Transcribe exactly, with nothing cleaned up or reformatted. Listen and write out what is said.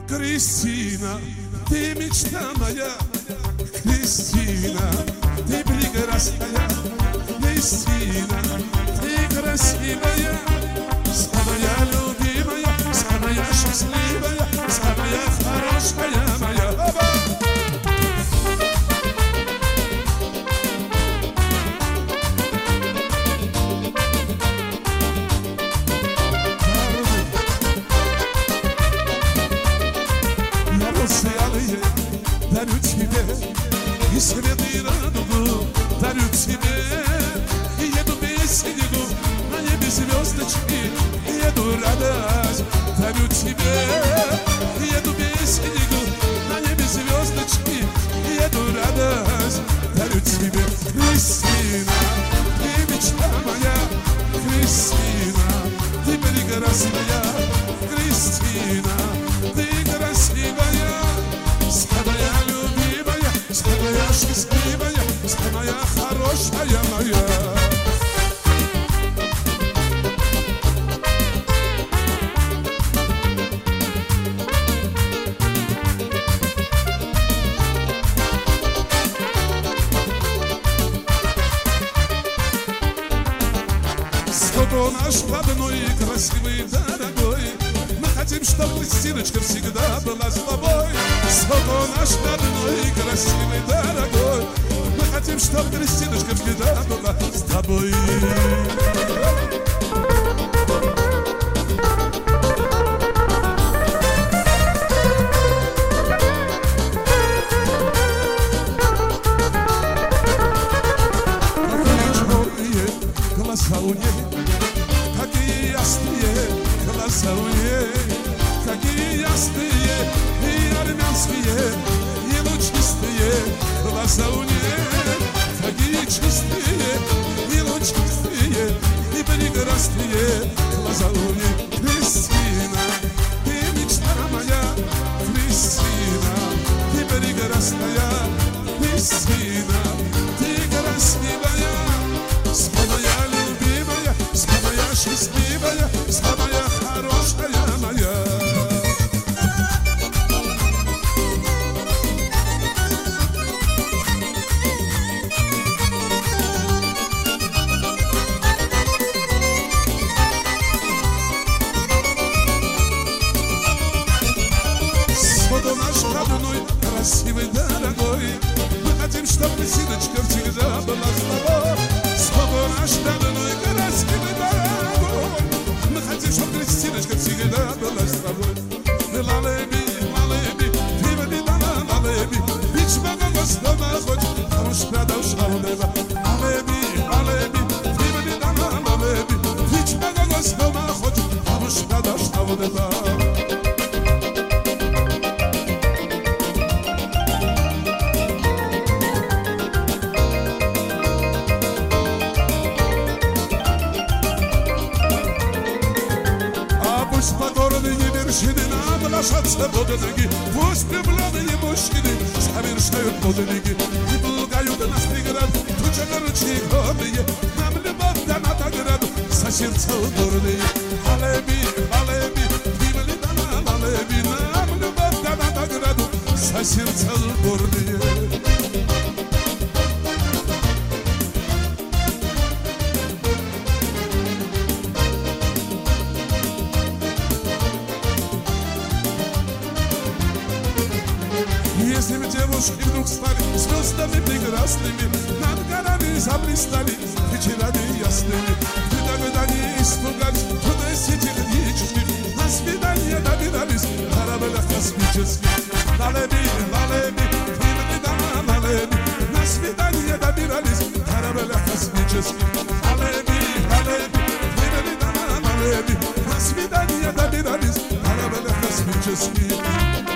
Кристина, ты мечта моя, Кристина, ты прекрасная, Кристина, ты красивая, самая любимая, самая счастливая, самая хорошая моя. Дарю тебе и свет, и радугу, дарю тебе и еду песенку, на небе звездочки, еду радость. Дарю тебе и еду песенку, на небе звездочки, еду радость. Дарю тебе, Кристина, ты мечта моя, Кристина, ты прекрасная, Кристина, ты красивая, самая любимая, самая счастливая, самая хорошая моя. Сколько наш родной, красивый, дорогой, мы хотим, чтобы Кристиночка всегда была с тобой. Сколько наш родной, красивый, дорогой, мы хотим, чтобы Кристиночка всегда была с тобой. Глаза у ней, какие ясные глаза у ней, какие ясные и армянские, и лучистые глаза у ней, какие чистые и лучистые и прекрасные глаза у ней. Кристина, ты мечта моя, Кристина, ты прекрасная, Кристина, ты красивая, самая любимая, самая счастливая, самая хорошая моя. Сходу наш родной, красивый, дорогой, мы хотим, чтобы Кристиночка всегда была с тобой. Сходу наш родной, красивый, дорогой, мы хотим, чтобы Кристиночка всегда была с тобой. Лалеби, лалеби, приведи дана, лалеби, бич бага стома хоть, а уж продолжал неба. Лалеби, лалеби, приведи дана, лалеби, бич бага стома хоть, а уж продолжал неба. Пусть покорные вершины наглашатся подвиги, пусть влюбленные мужчины совершают подвиги и пугают нас преград, туча ручей горные, нам любовь дана награду за сердца упорные. Алеби, алеби, привели дана, алеби, нам любовь дана награду за сердца упорные. Если бы девушки вдруг стали звездами прекрасными, над горами заблистали вечерами ясными, вы тогда не испугались трудностей технических, на свидание добирались в кораблях космических. Лалеби, лалеби, приведи дана, лалеби, на свидание добирались в кораблях космических. Лалеби, лалеби, приведи дана, лалеби, на свидание добирались в кораблях космических.